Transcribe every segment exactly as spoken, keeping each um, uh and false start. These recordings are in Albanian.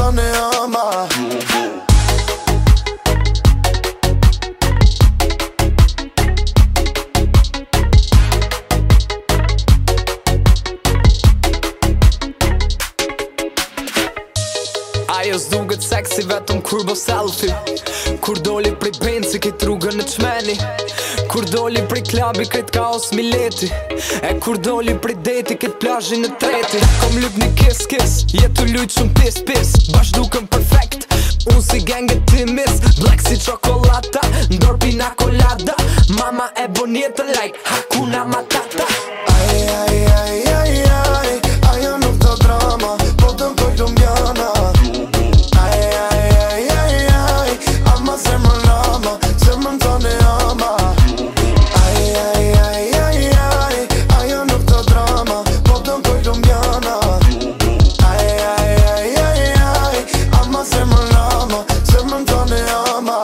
tane ama. Ajo s'duket seksi vetëm kur bo selfie. Kur doli prej benzi kejt rrugën në qmeni. Kur doli prej klabi kejt kaos mileti. E kur doli prej deti kejt plazhin në treti. Kom lyp një kiss kiss, jetu lujt shumë pis pis. Bash dukem perfekt, unë si ganget ti miss. Black si çokolata, ndor pina colada. Mama e bon jetën like Hakuna Matata. Ai, ai, ai, ai, ai, ajo nuk do drama, po të kolumbiana. Ai, ai, ai, ai, ai, ama zemër lama, zemër tane ama. Ai, ai, ai, ai, ai, ajo nuk do drama, po të kolumbiana. Ai, ai, ai, ai, ai, ama zemër lama, zemër tane ama.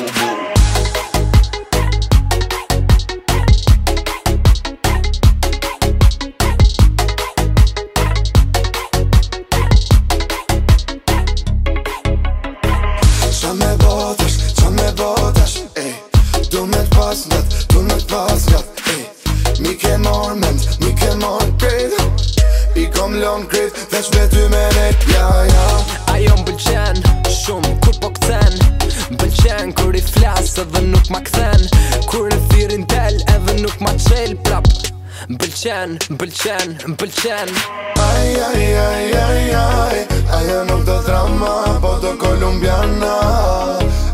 Qa me botesh, qa me botesh, ej. Du me t'pas nat, du me t'pas nat, ej. Mi ke mor mend, mi ke mor krejt. I kom lon krejt, veç me ty me nejt, ja, ja. Ajo m'bëlqen, shumë kur po kthen. M'bëlqen kur i flas edhe nuk ma kthen. Kur e thirin tel edhe nuk ma qel prap. M'bëlqen, m'bëlqen, m'bëlqen. Ai, ai, ai, ai, ai, ajo nuk do drama, po do kolumbiana.